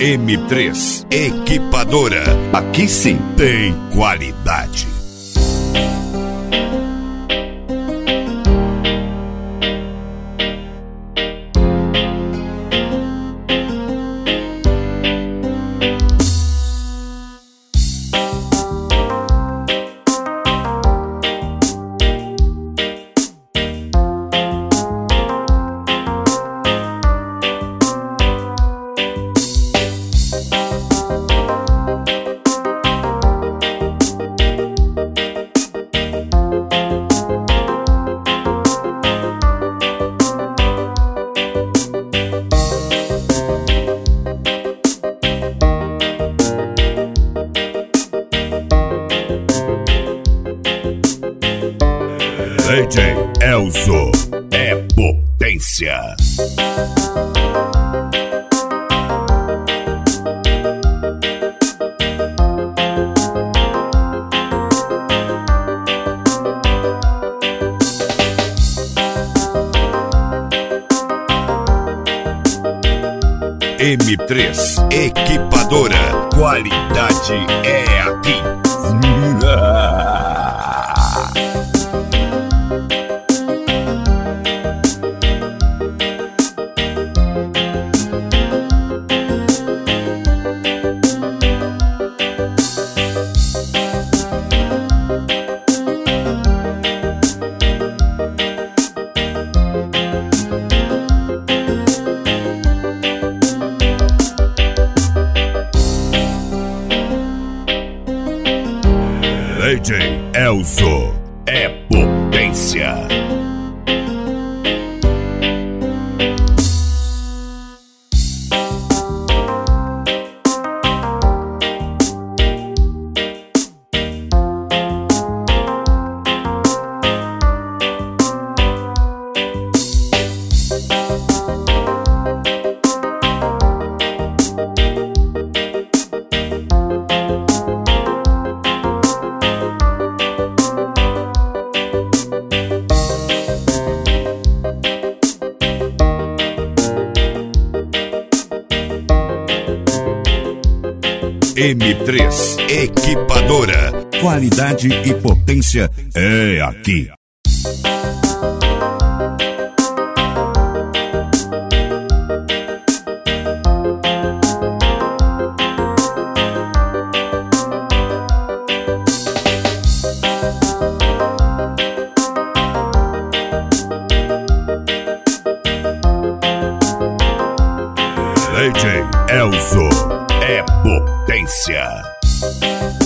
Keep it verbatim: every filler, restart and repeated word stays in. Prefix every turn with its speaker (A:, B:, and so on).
A: M três Equipadora. Aqui sim tem qualidade. D J Elzo é potência. M três Equipadora. Qualidade é aqui. D J Elzo é potência. M três Equipadora. Qualidade e potência é aqui. D J Elzo é potência.